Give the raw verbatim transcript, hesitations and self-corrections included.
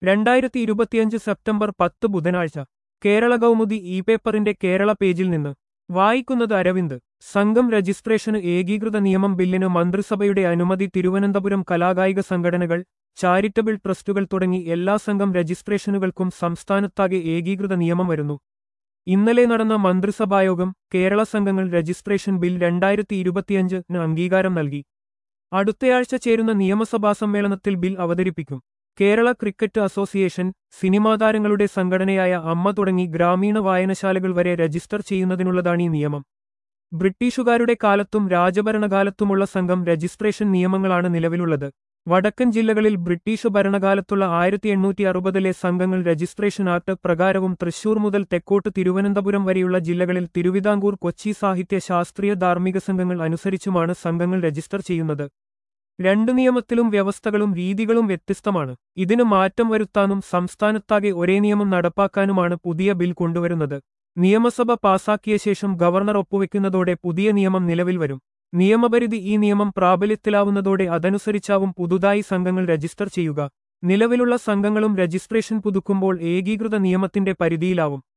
രണ്ടായിരത്തി ഇരുപത്തിയഞ്ച് സെപ്റ്റംബർ പത്ത് ബുധനാഴ്ച കേരള കൗമുദി ഇ പേപ്പറിന്റെ കേരള പേജിൽ നിന്ന് വായിക്കുന്നത് അരവിന്ദ്. സംഘം രജിസ്ട്രേഷന് ഏകീകൃത നിയമം ബില്ലിന് മന്ത്രിസഭയുടെ അനുമതി. തിരുവനന്തപുരം കലാകായിക സംഘടനകൾ, ചാരിറ്റബിൾ ട്രസ്റ്റുകൾ തുടങ്ങി എല്ലാ സംഘം രജിസ്ട്രേഷനുകൾക്കും സംസ്ഥാനത്താകെ ഏകീകൃത നിയമം വരുന്നു. ഇന്നലെ നടന്ന മന്ത്രിസഭായോഗം കേരള സംഘങ്ങൾ രജിസ്ട്രേഷൻ ബിൽ രണ്ടായിരത്തി ഇരുപത്തിയഞ്ചിന് അംഗീകാരം നൽകി. അടുത്തയാഴ്ച ചേരുന്ന നിയമസഭാ സമ്മേളനത്തിൽ ബിൽ അവതരിപ്പിക്കും. കേരള ക്രിക്കറ്റ് അസോസിയേഷൻ, സിനിമാ താരങ്ങളുടെ സംഘടനയായ അമ്മ തുടങ്ങി ഗ്രാമീണ വായനശാലകൾ വരെ രജിസ്റ്റർ ചെയ്യുന്നതിനുള്ളതാണീ നിയമം. ബ്രിട്ടീഷുകാരുടെ കാലത്തും രാജഭരണകാലത്തുമുള്ള സംഘം രജിസ്ട്രേഷൻ നിയമങ്ങളാണ് നിലവിലുള്ളത്. വടക്കൻ ജില്ലകളിൽ ബ്രിട്ടീഷ് ഭരണകാലത്തുള്ള ആയിരത്തി എണ്ണൂറ്റി അറുപതിലെ സംഘങ്ങൾ രജിസ്ട്രേഷൻ ആക്ട് പ്രകാരവും തൃശൂർ മുതൽ തെക്കോട്ട് തിരുവനന്തപുരം വരെയുള്ള ജില്ലകളിൽ തിരുവിതാംകൂർ, കൊച്ചി സാഹിത്യ ശാസ്ത്രീയ ധാർമ്മിക സംഘങ്ങൾ അനുസരിച്ചുമാണ് സംഘങ്ങൾ രജിസ്റ്റർ ചെയ്യുന്നത്. രണ്ടു നിയമത്തിലും വ്യവസ്ഥകളും രീതികളും വ്യത്യസ്തമാണ്. ഇതിന് മാറ്റം വരുത്താനും സംസ്ഥാനത്താകെ ഒരേ നിയമം നടപ്പാക്കാനുമാണ് പുതിയ ബിൽ കൊണ്ടുവരുന്നത്. നിയമസഭ പാസാക്കിയ ശേഷം ഗവർണർ ഒപ്പുവെക്കുന്നതോടെ പുതിയ നിയമം നിലവിൽ വരും. നിയമപരിധി ഈ നിയമം പ്രാബല്യത്തിലാവുന്നതോടെ അതനുസരിച്ചാവും പുതുതായി സംഘങ്ങൾ രജിസ്റ്റർ ചെയ്യുക. നിലവിലുള്ള സംഘങ്ങളും രജിസ്ട്രേഷൻ പുതുക്കുമ്പോൾ ഏകീകൃത നിയമത്തിന്റെ പരിധിയിലാവും.